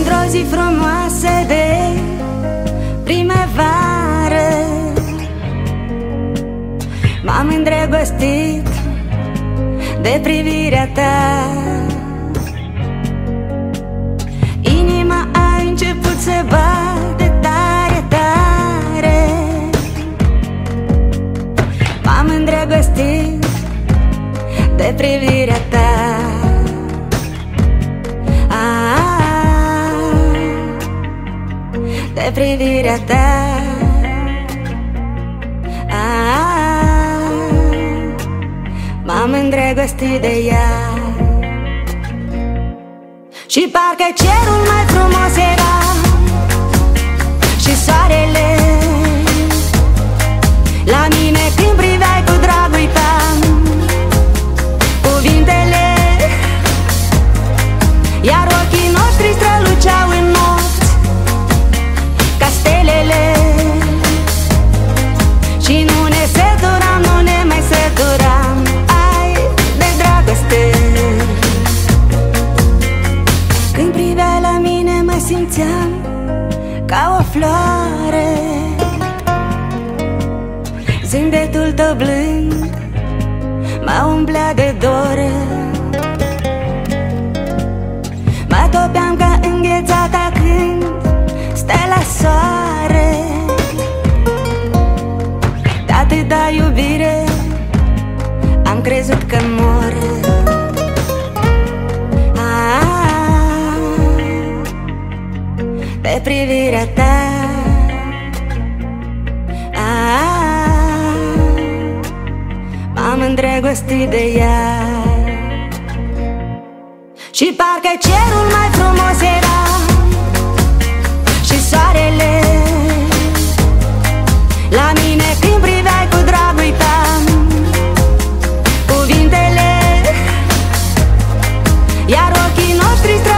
într-o zi frumoasă de primăvară m-am îndrăgostit de privirea ta. Inima a început să bate tare, tare. M-am îndrăgostit de privirea ta. De privirea ta. M-am îndrăgostit de ea. Și parcă cerul mai frumos era și soarele la mine când priveai cu drag, uitam cuvintele, iar ochii noștri străluceau în nopți ca stelele. Și nu ne săturam, nu ne mai săturam, ai, de dragoste. Când privea la mine mă simțeam ca o floare. Zâmbetul tău blând m-a umpleat de dor. Mă topeam ca înghețata când stai la soare. De atâta iubire am crezut că mor. De privirea ta. M-am îndrăgostit de ea. Și parcă cerul mai frumos era și soarele la mine când priveai cu drag, uitam cuvintele, iar ochii noștri